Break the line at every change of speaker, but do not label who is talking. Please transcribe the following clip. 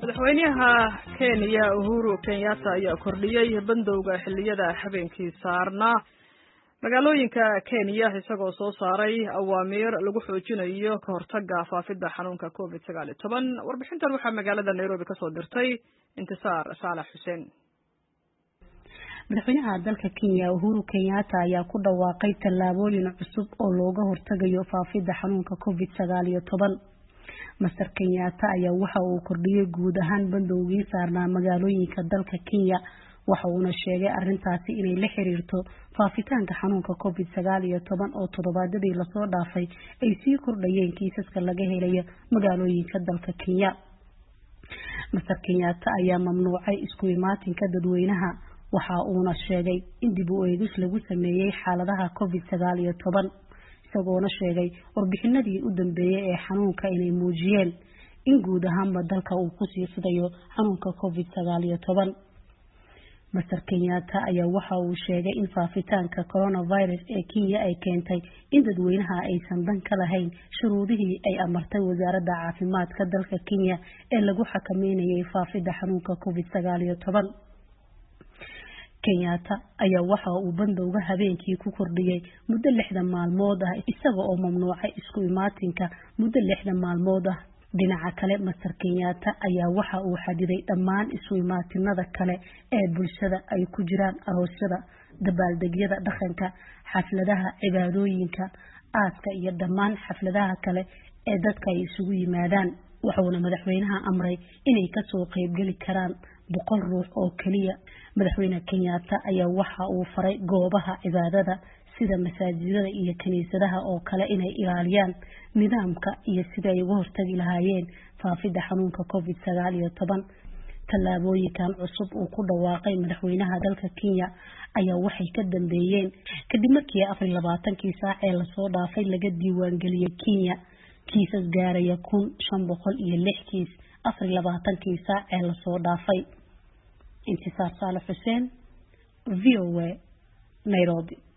madaxweynaha Kenya Uhuru Kenyatta ayaa kordhiyay bandowga xilliyada habeenkii saarna magaalooyinka Kenya isagoo soo saaray awaamiir lagu xoojinayo ka hortagga faafidda xanuunka COVID-19 warbixintan waxaa magaalada Nairobi ka soo dirtay Intisaar Saalax Xuseen.
madaxweynaha dalka Kenya Uhuru Kenyatta ayaa ku dhawaaqay tallaabooyin cusub oo looga hortagayo faafidda xanuunka COVID-19 Mr. Kenyatta ayaa waxa uu kordhiyay guud ahaan bandowgii saarnaa magaalooyinka dalka Kenya waxa uuna sheegay arrintaasi inay la xiriirto faafitaanka xanuunka COVID-19 oo toddobaadadii la soo dhaafay ay sii kordhayeen kiisaska laga helayo magaalooyinka dalka Kenya. Mr. Kenyatta ayaa mamnuucay isku imaatinka dadweynaha waxa uuna sheegay in dib u eegis lagu sameeyay xaaladaha COVID-19 isagoona sheegay warbixinadii u dambeeyay ee xanuunka inay muujiyeen in guud ahaanba dalka uu ku sii fidayo xanuunka COVID-19 Mr. Kenyatta ayaa waxa uu sheegay in faafitaanka coronavirus ee Kenya ay keentay in dadweynaha aysan dan ka lahayn shuruudihii ay amartay wasaaradda caafimaadka dalka Kenya ee lagu xakameynayay faafidda xanuunka COVID-19 Kenyatta ayaa waxa uu bandowga habeenkii ku kordhiyay muddo 6 maalmood ah isaga oo mamnuucay isku imaatinka muddo 6 maalmood ah dhinaca kale Mr. Kenyatta ayaa waxa uu xadiday dhammaan isu imaatinada kale ee bulshada ay ku jiraan aroosyada dabaaldegyada dhaqanka xafladaha cibaadooyinka aaska iyo dhammaan xafladaha kale ee dadka ay isugu yimaadaan waxaana madaxweynaha amray inay ka soo qayb gali karaan 100 ruux oo kaliya madaxweynaha Kenyatta ayaa waxa uu faray goobaha cibaadada sida masaajidada iyo kaniisadaha oo kale inay ilaaliyaan nidaamka iyo sida ay uga hortagi lahaayeen faafidda xanuunka COVID-19 tallaabooyinkan cusub uu ku dhawaaqay madaxweynaha dalka Kenya ayaa waxay ka dambeeyeen kadib markii 24 saac ee la soo dhaafay laga diiwaan galiyay Kenya kiisas gaaraya 1506 kiis 24 saac ee la soo dhaafay Intisaar Saalax Xuseen VOA Nairobi